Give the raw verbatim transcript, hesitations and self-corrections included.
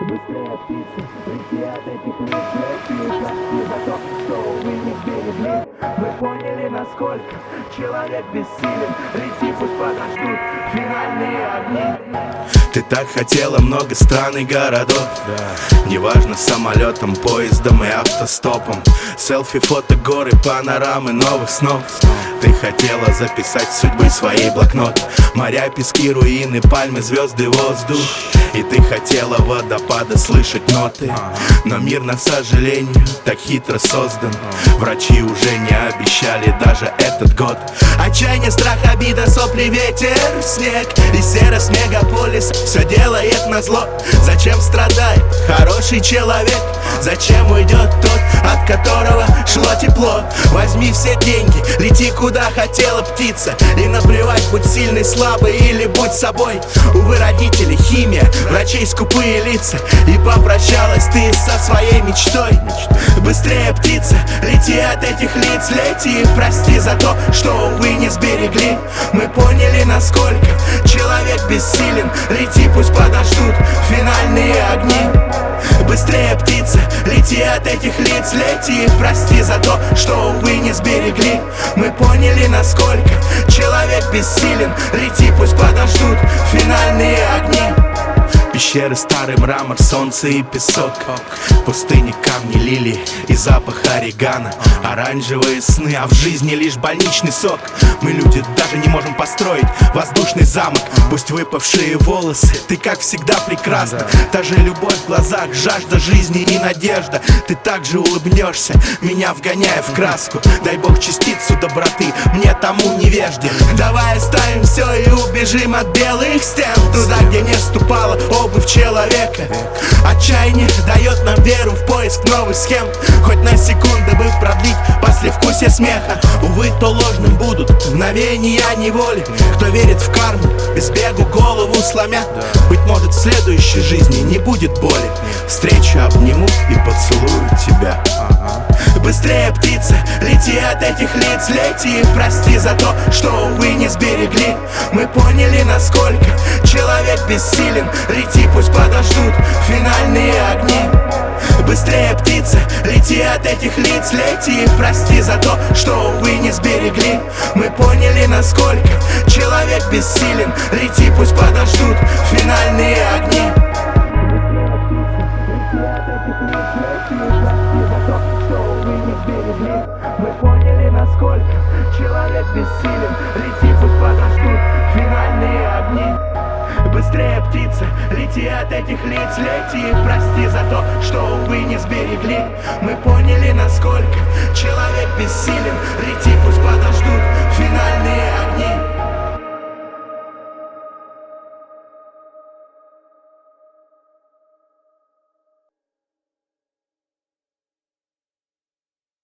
Быстрее птицы, лети от этих лиц, лети, прости за то, что вы не берегли. Мы поняли, насколько человек бессилен. Лети, пусть подождут финальные огни. Ты так хотела много стран и городов, да. Неважно, самолетом, поездом и автостопом. Селфи, фото, горы, панорамы новых снов. Ты хотела записать судьбы своей блокнот. Моря, пески, руины, пальмы, звезды, воздух. И ты хотела водопада слышать ноты. Но мир, на сожалению, так хитро создан. Врачи уже не обещали даже этот год. Отчаяние, страх, обида, сопли, ветер, снег и серость мегаполиса все делает назло. Зачем страдает хороший человек? Зачем уйдет тот, от которого шло тепло? Возьми все деньги, лети куда хотела птица. И наплевать, будь сильный, слабый или будь собой. Увы, родители, химия, врачей скупые лица. И попрощалась ты со своей мечтой. Быстрее, птица, лети от этих лиц, лети. Прости за то, что, увы, не сберегли. Мы поняли, насколько человек бессилен. Лети, пусть подождут финальные огни. Быстрее, птица, лети от этих лиц, лети. Прости за то, что, увы, не сберегли. Мы поняли, насколько человек бессилен. Лети, пусть подождут финальные огни. Пещеры, старый мрамор, солнце и песок. Пустыни, камни, лилии и запах орегано. Оранжевые сны, а в жизни лишь больничный сок. Мы, люди, даже не можем построить воздушный замок. Пусть выпавшие волосы, ты как всегда прекрасна. Та же любовь в глазах, жажда жизни и надежда. Ты также улыбнешься, меня вгоняя в краску. Дай Бог частицу доброты мне, тому невежде. Давай оставим все и убежим от белых стен. Туда, где не ступала обувь человека. Отчаяние дает нам веру в поиск новых схем. Хоть на секунду бы продлить послевкусие смеха. Увы, то ложным будут мгновения неволи. Кто верит в карму, без бегу голову сломя. Быть может, в следующей жизни не будет боли. Встречу обниму и поцелую тебя. Быстрее, птица, лети от этих лиц, лети. Прости за то, что, увы, не сберегли. Мы поняли, насколько человек бессилен. Лети, пусть подождут финальные огни. Быстрее, птица, лети от этих лиц, лети. Прости за то, что, увы, не сберегли. Мы поняли, насколько человек бессилен. Лети, пусть подождут финальные огни. Мы поняли, насколько человек бессилен. Лети, пусть подождут финальные огни. Быстрее, птица, лети от этих лиц, лети. Прости за то, что, увы, не сберегли. Мы поняли, насколько человек бессилен. Лети,